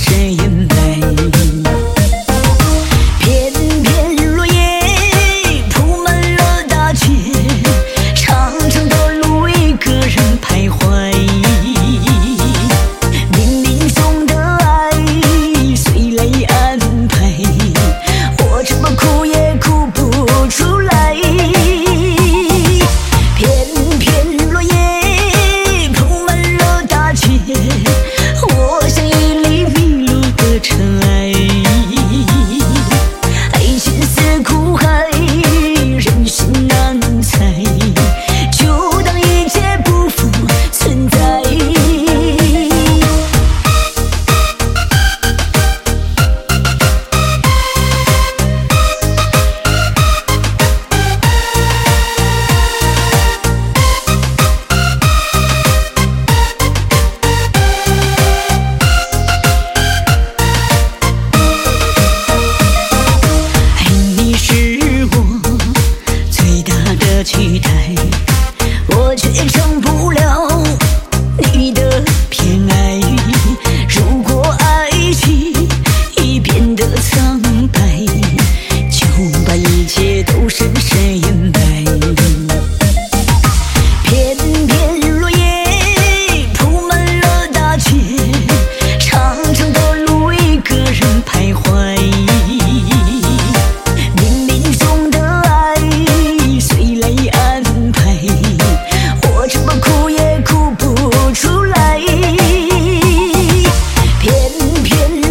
谁也美。片片落叶铺满了大街，长长的路一个人徘徊。冥冥中的爱随泪安排，我这么哭也哭不出来。片片落叶铺满了大街，我像一粒迷路的尘埃。爱情似苦海，人心难猜，就当一切不复存在。爱你是我最大的期待，我却成不了你的偏爱。如果爱情已变得苍白，就把一切都深深掩埋。片片落叶铺满了大街，长长的路一个人徘徊。冥冥中的爱随泪安排，我这么哭也哭不出来。片片